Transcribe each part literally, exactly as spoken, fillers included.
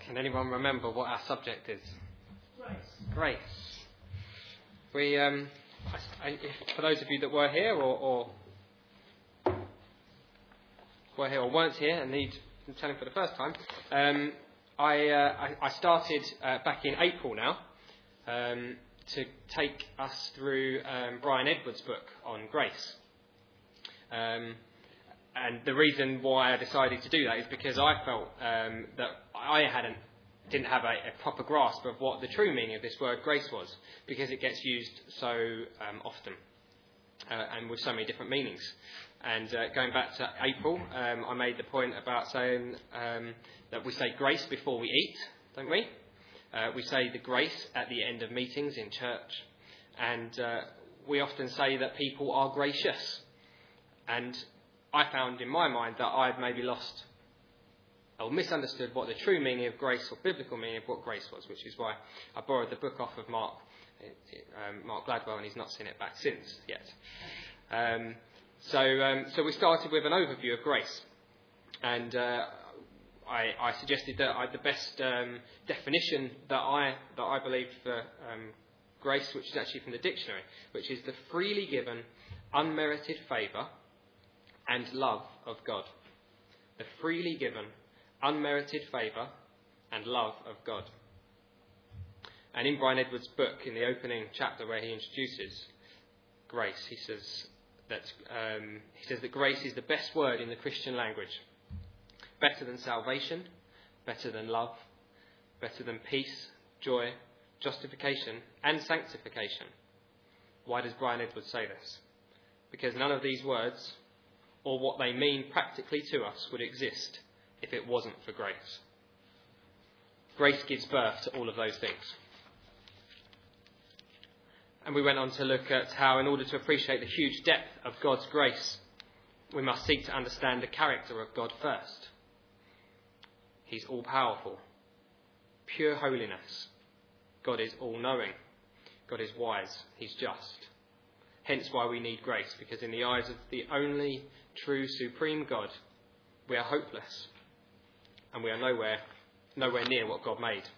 Can anyone remember what our subject is? Grace. Grace. We, um, I, I, if, for those of you that were here or, or were here or weren't here and need telling for the first time, um, I, uh, I, I started uh, back in April now um, to take us through um, Brian Edwards' book on grace. Um, and the reason why I decided to do that is because I felt um, that I hadn't didn't have a, a proper grasp of what the true meaning of this word grace was, because it gets used so um, often uh, and with so many different meanings. And uh, going back to April, um, I made the point about saying um, that we say grace before we eat, don't we? Uh, we say the grace at the end of meetings in church. And uh, we often say that people are gracious. And I found in my mind that I had maybe lost or misunderstood what the true meaning of grace or biblical meaning of what grace was, which is why I borrowed the book off of Mark, um, Mark Gladwell, and he's not seen it back since yet. Um, so, um, so we started with an overview of grace, and uh, I, I suggested that I, the best um, definition that I that I believe for um, grace, which is actually from the dictionary, which is the freely given, unmerited favour and love of God. The freely given, unmerited favour and love of God. And in Brian Edwards' book, in the opening chapter where he introduces grace, he says that um, he says that grace is the best word in the Christian language, better than salvation, better than love, better than peace, joy, justification, and sanctification. Why does Brian Edwards say this? Because none of these words, or what they mean practically to us, would exist if it wasn't for grace. Grace gives birth to all of those things. And we went on to look at how, in order to appreciate the huge depth of God's grace, we must seek to understand the character of God first. He's all-powerful, pure holiness. God is all-knowing. God is wise. He's just. Hence why we need grace, because in the eyes of the only true supreme God, we are hopeless, and we are nowhere, nowhere near what God made.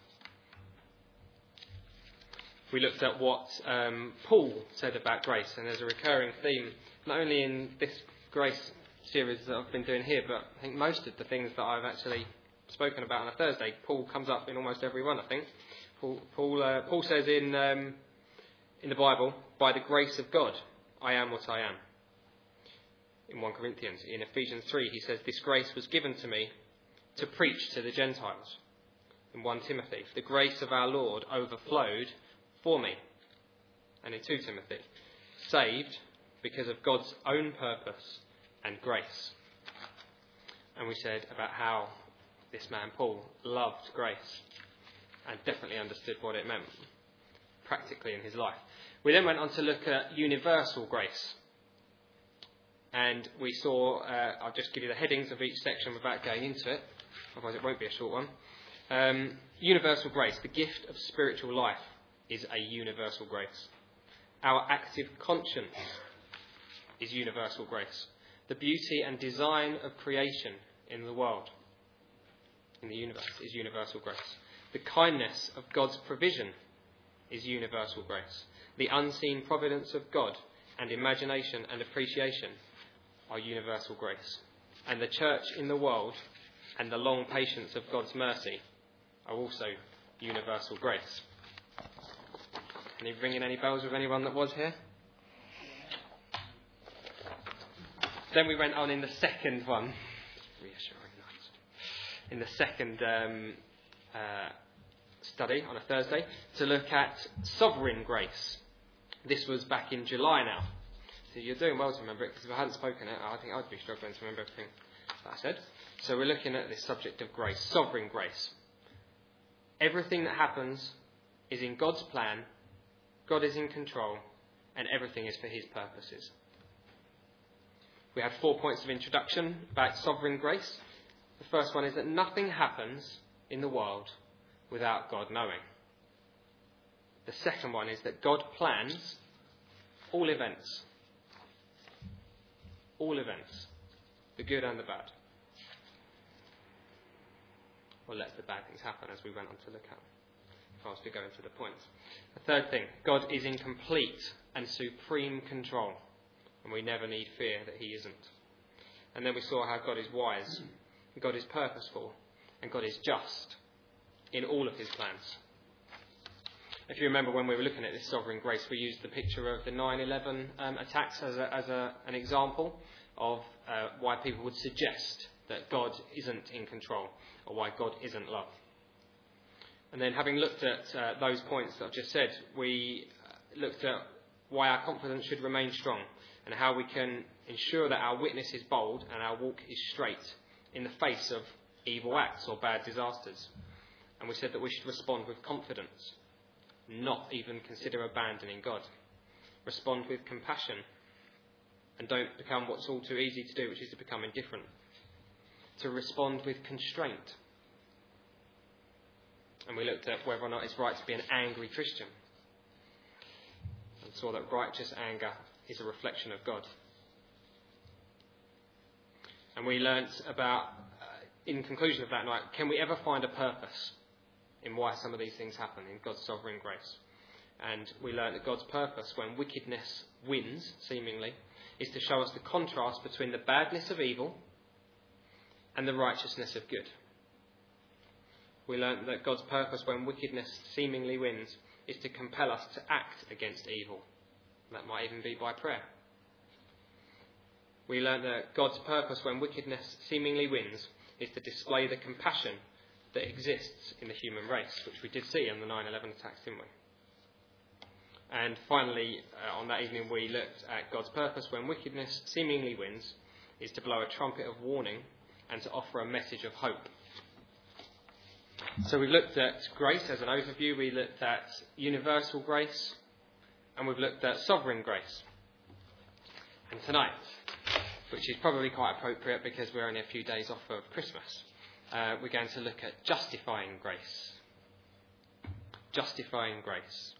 We looked at what um, Paul said about grace, and there's a recurring theme, not only in this grace series that I've been doing here, but I think most of the things that I've actually spoken about on a Thursday, Paul comes up in almost every one, I think. Paul, Paul, uh, Paul says in um, in the Bible, by the grace of God, I am what I am. In First Corinthians, in Ephesians three, he says, this grace was given to me to preach to the Gentiles. In First Timothy, the grace of our Lord overflowed for me. And in Second Timothy, saved because of God's own purpose and grace. And we said about how this man Paul loved grace and definitely understood what it meant practically in his life. We then went on to look at universal grace. And we saw, uh, I'll just give you the headings of each section without going into it, otherwise it won't be a short one. Um, universal grace, the gift of spiritual life, is a universal grace. Our active conscience is universal grace. The beauty and design of creation in the world, in the universe, is universal grace. The kindness of God's provision is universal grace. The unseen providence of God and imagination and appreciation are universal grace. And the church in the world and the long patience of God's mercy are also universal grace. Any ringing any bells with anyone that was here? Then we went on in the second one, reassuring, nice. In the second um, uh, study on a Thursday, to look at sovereign grace. This was back in July now. So you're doing well to remember it, because if I hadn't spoken it, I think I'd be struggling to remember everything that I said. So we're looking at this subject of grace, sovereign grace. Everything that happens is in God's plan, God is in control, and everything is for his purposes. We had four points of introduction about sovereign grace. The first one is that nothing happens in the world without God knowing. The second one is that God plans all events. All events. The good and the bad. or lets the bad things happen, as we went on to look at, if I was to go into the points. The third thing, God is in complete and supreme control, and we never need fear that he isn't. And then we saw how God is wise, and God is purposeful, and God is just in all of his plans. If you remember when we were looking at this sovereign grace, we used the picture of the nine eleven um, attacks as, a, as a, an example of uh, why people would suggest that God isn't in control, or why God isn't love. And then having looked at uh, those points that I've just said, we looked at why our confidence should remain strong, and how we can ensure that our witness is bold and our walk is straight in the face of evil acts or bad disasters. And we said that we should respond with confidence, not even consider abandoning God. Respond with compassion, and don't become what's all too easy to do, which is to become indifferent. To respond with constraint. And we looked at whether or not it's right to be an angry Christian, and saw that righteous anger is a reflection of God. And we learnt about, uh, in conclusion of that night, can we ever find a purpose in why some of these things happen in God's sovereign grace? And we learnt that God's purpose, when wickedness wins, seemingly, is to show us the contrast between the badness of evil and the righteousness of good. We learnt that God's purpose, when wickedness seemingly wins, is to compel us to act against evil. That might even be by prayer. We learnt that God's purpose, when wickedness seemingly wins, is to display the compassion that exists in the human race, which we did see in the nine eleven attacks, didn't we? And finally, uh, on that evening, we looked at God's purpose, when wickedness seemingly wins, is to blow a trumpet of warning and to offer a message of hope. So we've looked at grace as an overview, we looked at universal grace, and we've looked at sovereign grace. And tonight, which is probably quite appropriate because we're only a few days off of Christmas, uh, we're going to look at justifying grace. Justifying grace.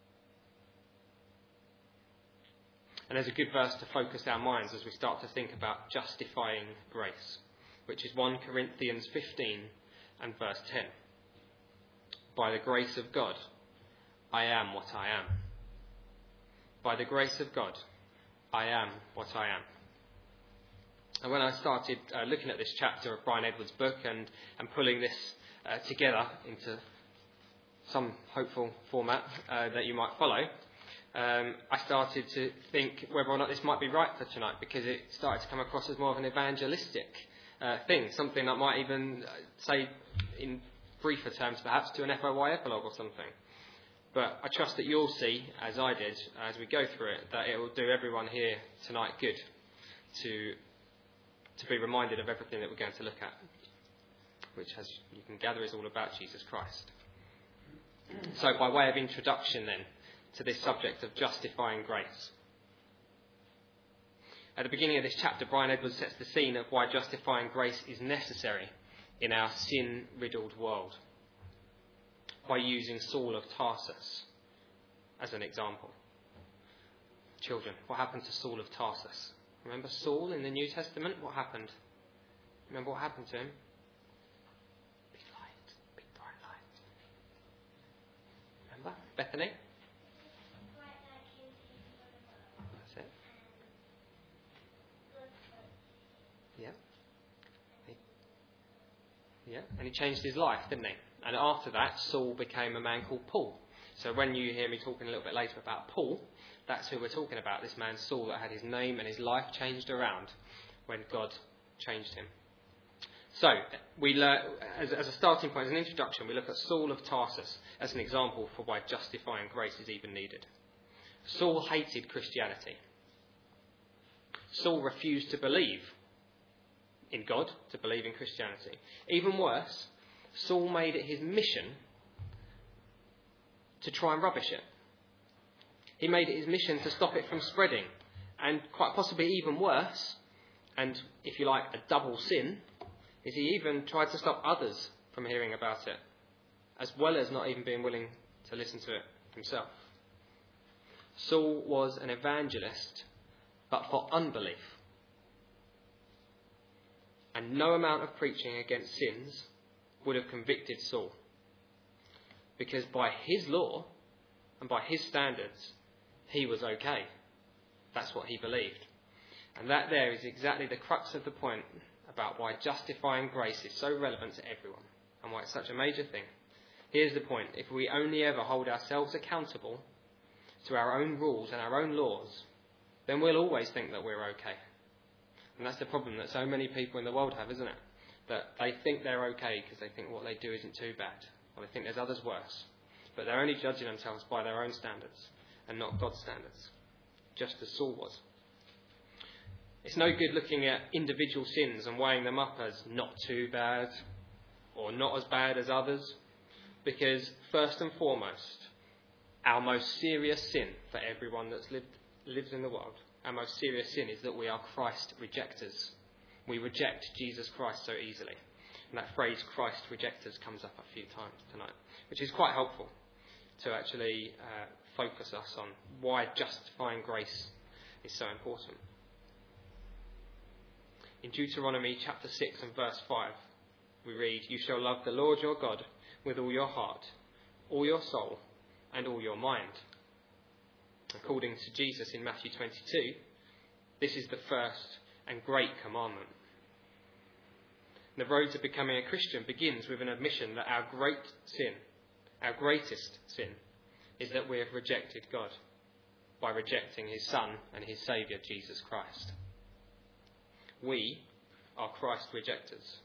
And there's a good verse to focus our minds as we start to think about justifying grace, which is First Corinthians fifteen and verse ten. By the grace of God, I am what I am. By the grace of God, I am what I am. And when I started uh, looking at this chapter of Brian Edwards' book and, and pulling this uh, together into some hopeful format uh, that you might follow, um, I started to think whether or not this might be right for tonight, because it started to come across as more of an evangelistic uh, thing, something that might even uh, say in briefer terms perhaps to an F O Y epilogue or something. But I trust that you'll see, as I did, as we go through it, that it will do everyone here tonight good to to be reminded of everything that we're going to look at, which, as you can gather, is all about Jesus Christ. So by way of introduction then to this subject of justifying grace. At the beginning of this chapter, Brian Edwards sets the scene of why justifying grace is necessary in our sin-riddled world, by using Saul of Tarsus as an example. Children, what happened to Saul of Tarsus? Remember Saul in the New Testament? What happened? Remember what happened to him? Big light, big bright light. Remember? Bethany? That's it. Yeah. He, yeah, and he changed his life, didn't he? And after that, Saul became a man called Paul. So when you hear me talking a little bit later about Paul, that's who we're talking about, this man Saul that had his name and his life changed around when God changed him. So, we learn, as, as a starting point, as an introduction, we look at Saul of Tarsus as an example for why justifying grace is even needed. Saul hated Christianity. Saul refused to believe in God, to believe in Christianity. Even worse, Saul made it his mission to try and rubbish it. He made it his mission to stop it from spreading. And quite possibly even worse, and if you like, a double sin, is he even tried to stop others from hearing about it, as well as not even being willing to listen to it himself. Saul was an evangelist, but for unbelief. And no amount of preaching against sins would have convicted Saul. Because by his law and by his standards, he was okay. That's what he believed. And that there is exactly the crux of the point about why justifying grace is so relevant to everyone and why it's such a major thing. Here's the point. If we only ever hold ourselves accountable to our own rules and our own laws, then we'll always think that we're okay. And that's the problem that so many people in the world have, isn't it? That they think they're okay because they think what they do isn't too bad. Or they think there's others worse. But they're only judging themselves by their own standards and not God's standards. Just as Saul was. It's no good looking at individual sins and weighing them up as not too bad or not as bad as others. Because first and foremost, our most serious sin for everyone that's lived, lives in the world, our most serious sin is that we are Christ rejectors. We reject Jesus Christ so easily. And that phrase, Christ rejectors, comes up a few times tonight, which is quite helpful to actually uh, focus us on why justifying grace is so important. In Deuteronomy chapter six and verse five, we read, "You shall love the Lord your God with all your heart, all your soul, and all your mind." According to Jesus in Matthew twenty-two, this is the first and great commandment. The road to becoming a Christian begins with an admission that our great sin, our greatest sin, is that we have rejected God by rejecting his Son and his Saviour, Jesus Christ. We are Christ rejectors.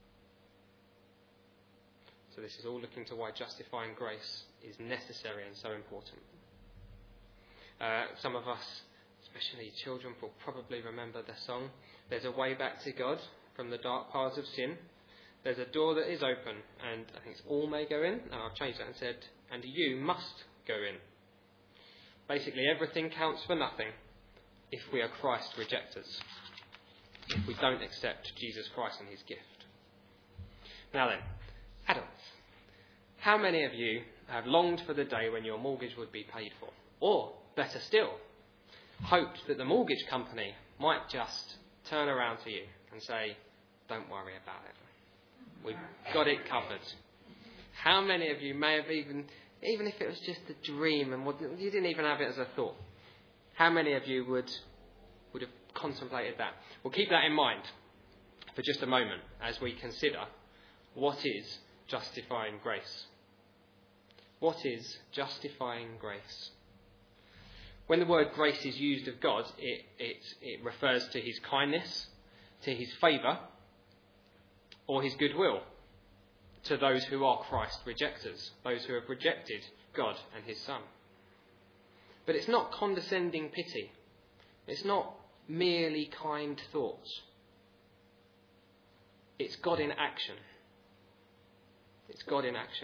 So this is all looking to why justifying grace is necessary and so important. Uh, some of us, especially children, will probably remember the song, "There's a way back to God from the dark paths of sin. There's a door that is open," and I think it's "all may go in," and I've changed that and said, "and you must go in." Basically, everything counts for nothing if we are Christ rejectors, if we don't accept Jesus Christ and his gift. Now then, adults, how many of you have longed for the day when your mortgage would be paid for? Or, better still, hoped that the mortgage company might just turn around to you and say, "Don't worry about it. We've got it covered." How many of you may have even, even if it was just a dream and you didn't even have it as a thought, how many of you would would have contemplated that? Well, keep that in mind for just a moment as we consider what is justifying grace. What is justifying grace? When the word grace is used of God, it, it, it refers to his kindness, to his favour, or his goodwill to those who are Christ rejectors, those who have rejected God and his Son. But it's not condescending pity. It's not merely kind thoughts. It's God in action. It's God in action.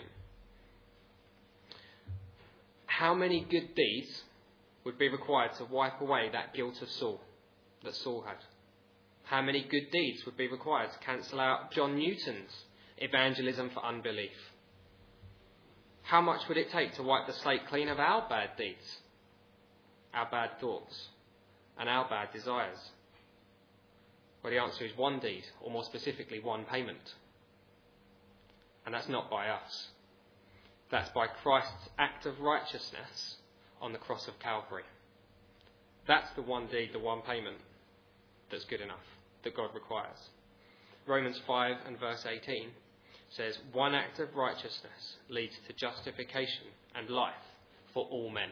How many good deeds would be required to wipe away that guilt of Saul that Saul had? How many good deeds would be required to cancel out John Newton's evangelism for unbelief? How much would it take to wipe the slate clean of our bad deeds, our bad thoughts, and our bad desires? Well, the answer is one deed, or more specifically, one payment. And that's not by us. That's by Christ's act of righteousness on the cross of Calvary. That's the one deed, the one payment that's good enough, that God requires. Romans five and verse eighteen says, "One act of righteousness leads to justification and life for all men."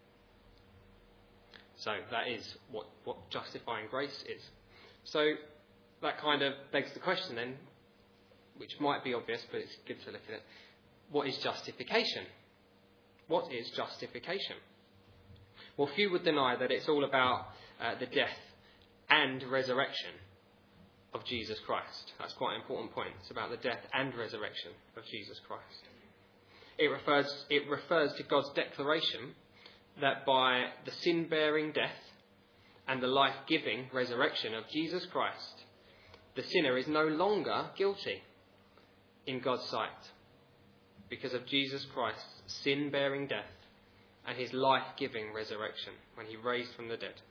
So that is what, what justifying grace is. So that kind of begs the question then, which might be obvious, but it's good to look at it. What is justification? What is justification? Well, few would deny that it's all about uh, the death and resurrection of Jesus Christ. That's quite an important point. It's about the death and resurrection of Jesus Christ. It refers, it refers to God's declaration that by the sin-bearing death and the life-giving resurrection of Jesus Christ, the sinner is no longer guilty in God's sight because of Jesus Christ's sin-bearing death and his life-giving resurrection when he raised from the dead.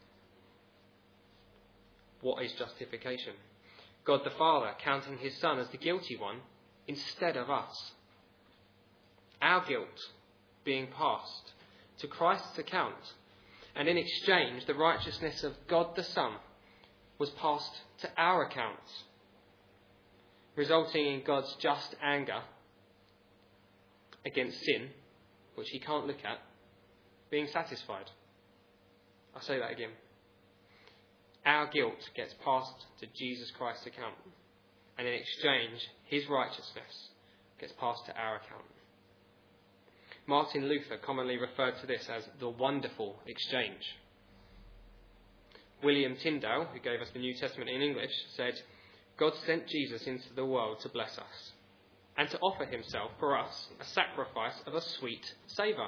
What is justification? God the Father counting his Son as the guilty one instead of us. Our guilt being passed to Christ's account, and in exchange the righteousness of God the Son was passed to our accounts, resulting in God's just anger against sin, which he can't look at, being satisfied. I'll say that again. Our guilt gets passed to Jesus Christ's account, and in exchange his righteousness gets passed to our account. Martin Luther commonly referred to this as the wonderful exchange. William Tyndale, who gave us the New Testament in English, said, God sent Jesus into the world to bless us and to offer himself for us a sacrifice of a sweet savour,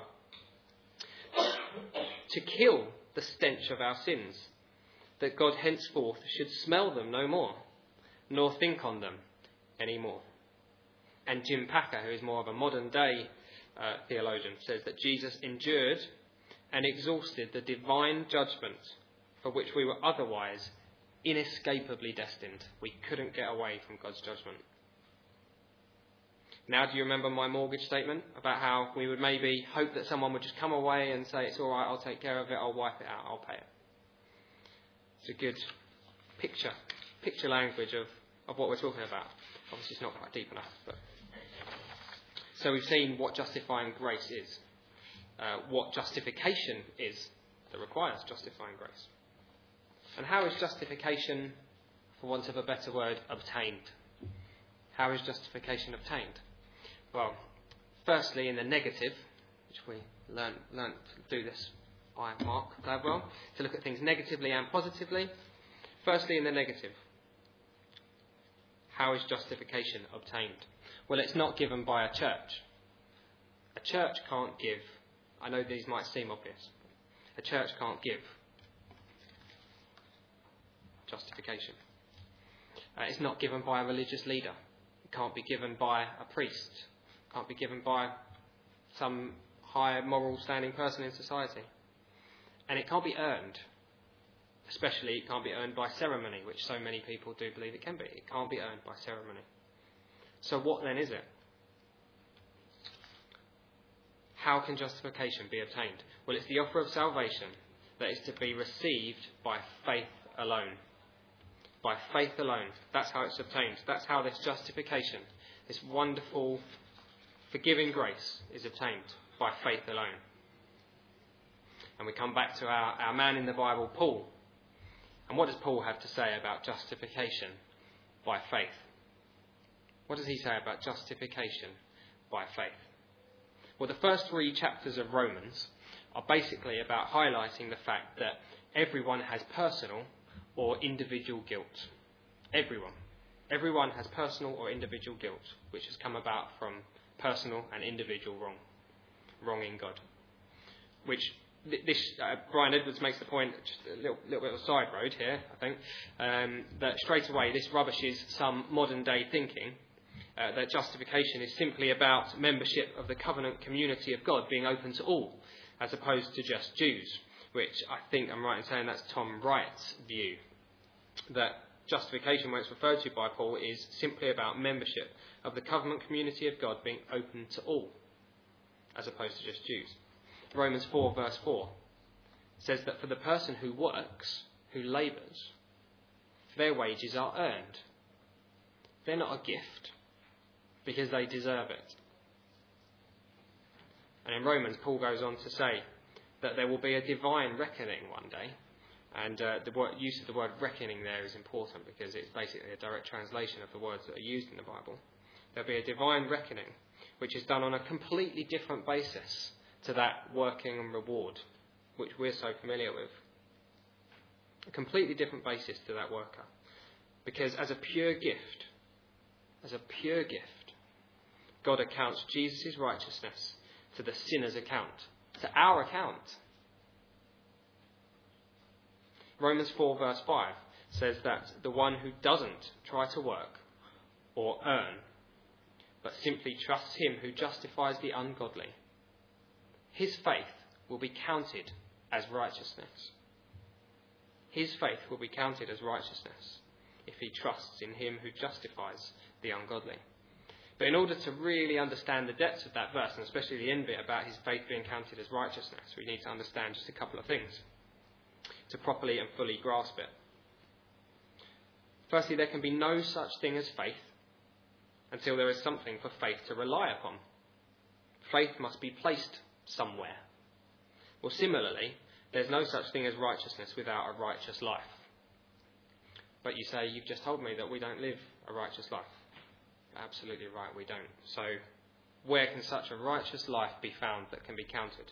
to kill the stench of our sins, that God henceforth should smell them no more, nor think on them any more. And Jim Packer, who is more of a modern day uh, theologian, says that Jesus endured and exhausted the divine judgment for which we were otherwise inescapably destined. We couldn't get away from God's judgment. Now, do you remember my mortgage statement about how we would maybe hope that someone would just come away and say, it's all right, I'll take care of it, I'll wipe it out, I'll pay it. It's a good picture, picture language of, of what we're talking about. Obviously, it's not quite deep enough. But so we've seen what justifying grace is, uh, what justification is that requires justifying grace. And how is justification, for want of a better word, obtained? How is justification obtained? Well, firstly, in the negative, which we learned learned to do this by Mark Gladwell, to look at things negatively and positively. Firstly, in the negative, how is justification obtained? Well, it's not given by a church. A church can't give. I know these might seem obvious. A church can't give justification. Uh, it's not given by a religious leader. It can't be given by a priest. It can't be given by some higher moral standing person in society. And it can't be earned. Especially it can't be earned by ceremony, which so many people do believe it can be. It can't be earned by ceremony. So what then is it? How can justification be obtained? Well, it's the offer of salvation that is to be received by faith alone. By faith alone. That's how it's obtained. That's how this justification, this wonderful forgiving grace, is obtained, by faith alone. And we come back to our, our man in the Bible, Paul. And what does Paul have to say about justification by faith? What does he say about justification by faith? Well, the first three chapters of Romans are basically about highlighting the fact that everyone has personal or individual guilt. Everyone. Everyone has personal or individual guilt, which has come about from personal and individual wrong. Wronging God. Which, this, uh, Brian Edwards makes the point, just a little, little bit of a side road here, I think, um, that straight away this rubbishes some modern day thinking uh, that justification is simply about membership of the covenant community of God being open to all, as opposed to just Jews, which I think I'm right in saying that's Tom Wright's view, that justification, when it's referred to by Paul, is simply about membership of the covenant community of God being open to all, as opposed to just Jews. Romans four verse four says that for the person who works, who labours, their wages are earned. They're not a gift because they deserve it. And in Romans, Paul goes on to say that there will be a divine reckoning one day. And uh, the word, use of the word reckoning there is important because it's basically a direct translation of the words that are used in the Bible. There'll be a divine reckoning which is done on a completely different basis to that working and reward which we're so familiar with. A completely different basis to that worker. Because as a pure gift, as a pure gift, God accounts Jesus' righteousness to the sinner's account, to our account. Romans four verse five says that the one who doesn't try to work or earn, but simply trusts him who justifies the ungodly, his faith will be counted as righteousness. His faith will be counted as righteousness if he trusts in him who justifies the ungodly. But in order to really understand the depths of that verse, and especially the end bit about his faith being counted as righteousness, we need to understand just a couple of things to properly and fully grasp it. Firstly, there can be no such thing as faith until there is something for faith to rely upon. Faith must be placed somewhere. Well, similarly, there's no such thing as righteousness without a righteous life. But you say, you've just told me that we don't live a righteous life. Absolutely right, we don't. So, where can such a righteous life be found that can be counted?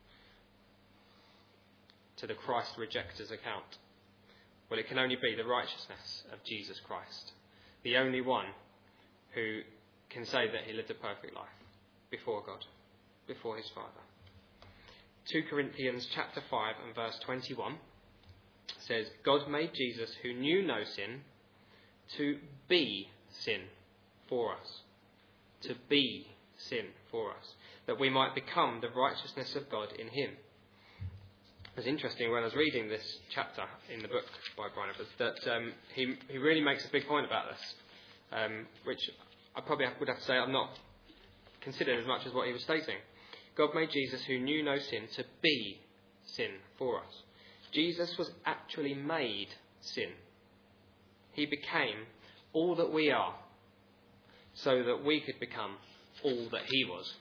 To the Christ rejector's account. Well, it can only be the righteousness of Jesus Christ, the only one who can say that he lived a perfect life before God, before his Father. Second Corinthians chapter five and verse twenty-one says, God made Jesus, who knew no sin, to be sin for us. To be sin for us, that we might become the righteousness of God in him. It was interesting when I was reading this chapter in the book by Barnabas that um, he, he really makes a big point about this, um, which I probably would have to say I'm not considering as much as what he was stating. God made Jesus, who knew no sin, to be sin for us. Jesus was actually made sin. He became all that we are, so that we could become all that he was.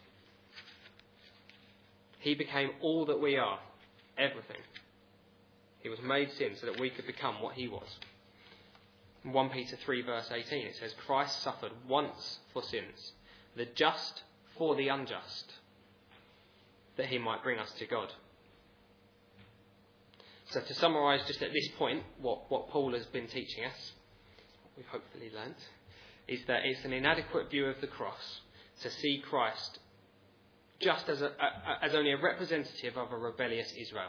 He became all that we are, everything. He was made sin so that we could become what he was. In First Peter three verse eighteen it says, Christ suffered once for sins, the just for the unjust, that he might bring us to God. So to summarise just at this point what, what Paul has been teaching us, what we've hopefully learnt, is that it's an inadequate view of the cross to see Christ just as, a, a, as only a representative of a rebellious Israel.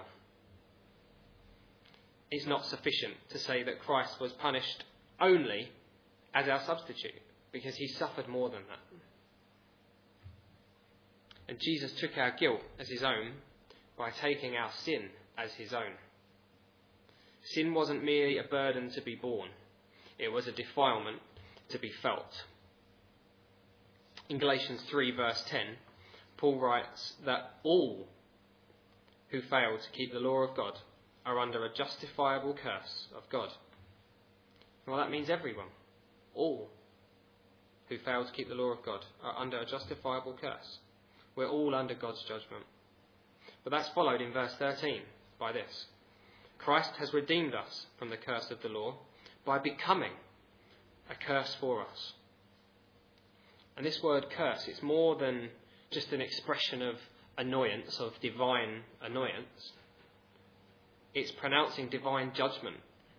It's not sufficient to say that Christ was punished only as our substitute, because he suffered more than that. And Jesus took our guilt as his own by taking our sin as his own. Sin wasn't merely a burden to be borne. It was a defilement to be felt. In Galatians three verse ten, Paul writes that all who fail to keep the law of God are under a justifiable curse of God. Well, that means everyone. All who fail to keep the law of God are under a justifiable curse. We're all under God's judgment. But that's followed in verse thirteen by this. Christ has redeemed us from the curse of the law by becoming a curse for us. And this word curse, it's more than just an expression of annoyance, of divine annoyance. It's pronouncing divine judgment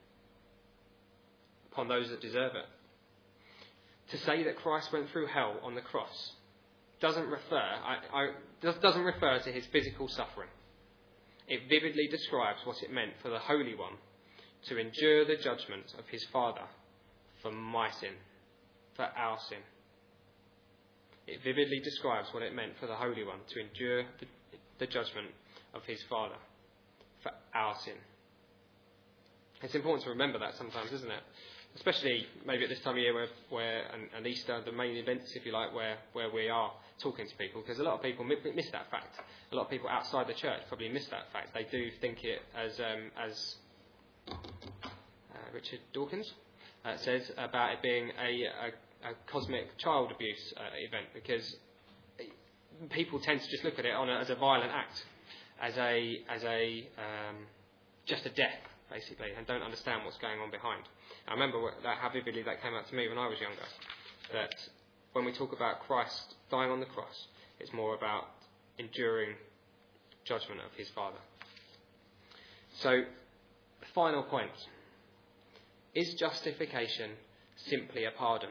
upon those that deserve it. To say that Christ went through hell on the cross doesn't refer, I, I, doesn't refer to his physical suffering. It vividly describes what it meant for the Holy One to endure the judgment of his Father for my sin, for our sin. It vividly describes what it meant for the Holy One to endure the, the judgment of his Father for our sin. It's important to remember that sometimes, isn't it? Especially maybe at this time of year where, where and, and Easter, the main events, if you like, where, where we are talking to people, because a lot of people miss that fact. A lot of people outside the church probably miss that fact. They do think it as, um, as uh, Richard Dawkins uh, says about it being a, a, a cosmic child abuse uh, event, because people tend to just look at it on a, as a violent act, as a as a um, just a death, basically, and don't understand what's going on behind. I remember what, that, how vividly that came out to me when I was younger, that when we talk about Christ dying on the cross, it's more about enduring judgment of his Father. So, final point. Is justification simply a pardon?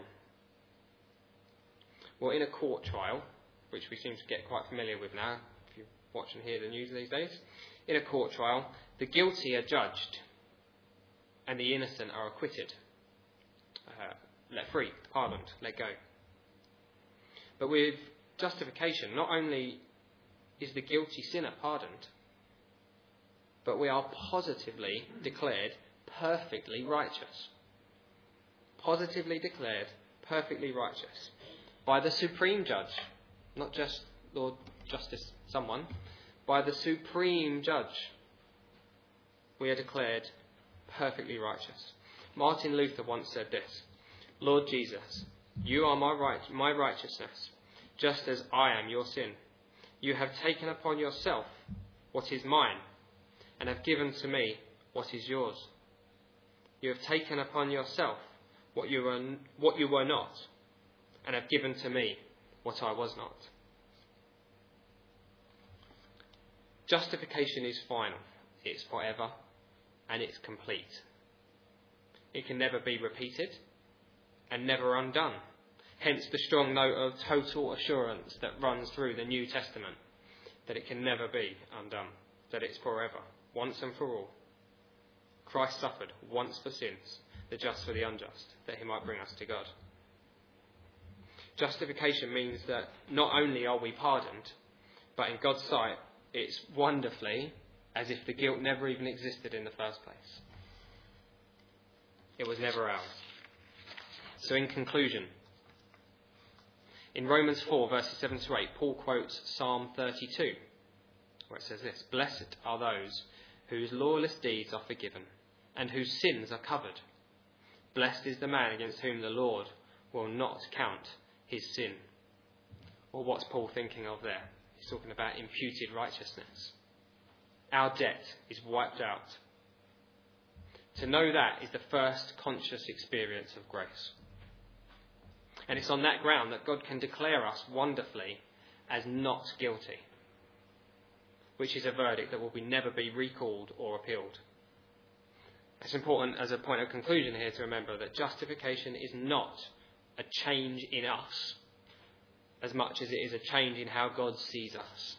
Well, in a court trial, which we seem to get quite familiar with now, if you watch and hear the news these days, in a court trial, the guilty are judged and the innocent are acquitted, uh, let free, pardoned, let go. But with justification, not only is the guilty sinner pardoned, but we are positively declared perfectly righteous. Positively declared perfectly righteous. by the supreme judge, not just Lord Justice someone, by the supreme judge, we are declared perfectly righteous. Martin Luther once said this: Lord Jesus, you are my right, my righteousness, just as I am your sin. You have taken upon yourself what is mine, and have given to me what is yours. You have taken upon yourself what you were, what you were not, and have given to me what I was not. Justification is final, it's forever, and it's complete. It can never be repeated and never undone. Hence the strong note of total assurance that runs through the New Testament, that it can never be undone, that it's forever, once and for all. Christ suffered once for sins, the just for the unjust, that he might bring us to God. Justification means that not only are we pardoned, but in God's sight, it's wonderfully as if the guilt never even existed in the first place. It was never ours. So in conclusion, in Romans four, verses seven to eight, Paul quotes Psalm thirty-two, where it says this: Blessed are those whose lawless deeds are forgiven, and whose sins are covered. Blessed is the man against whom the Lord will not count his sin. Well, what's Paul thinking of there? He's talking about imputed righteousness. Our debt is wiped out. To know that is the first conscious experience of grace. And it's on that ground that God can declare us wonderfully as not guilty, which is a verdict that will be never be recalled or appealed. It's important as a point of conclusion here to remember that justification is not a change in us as much as it is a change in how God sees us.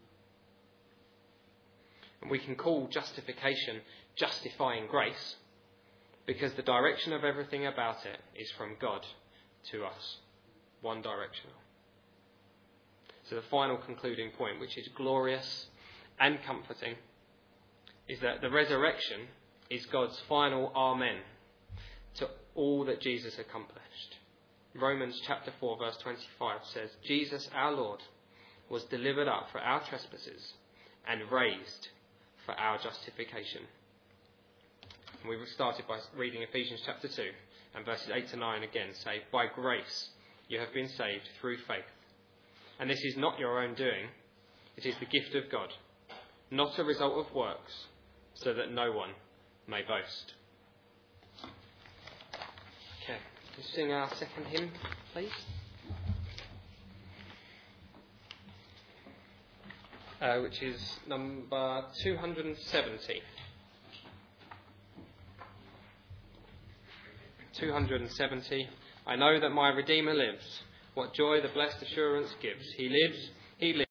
And we can call justification justifying grace because the direction of everything about it is from God to us, one directional. So the final concluding point, which is glorious and comforting, is that the resurrection is God's final amen to all that Jesus accomplished. Romans chapter four verse twenty-five says, Jesus our Lord was delivered up for our trespasses and raised for our justification. And we started by reading Ephesians chapter two and verses eight to nine again say, by grace you have been saved through faith. And this is not your own doing, it is the gift of God, not a result of works, so that no one may boast. Okay, we'll sing our second hymn, please. Uh, which is number two hundred seventy. two hundred seventy. I know that my Redeemer lives. What joy the blessed assurance gives. He lives, he lives.